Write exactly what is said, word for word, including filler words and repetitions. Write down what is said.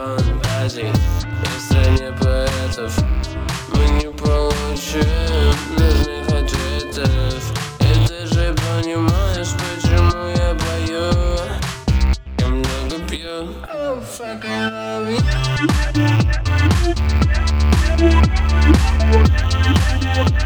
фантазий в стране поэтов. Мы не получим нужных ответов. И ты же понимаешь, почему я пою. Я много пью. Oh, fuck, I love you.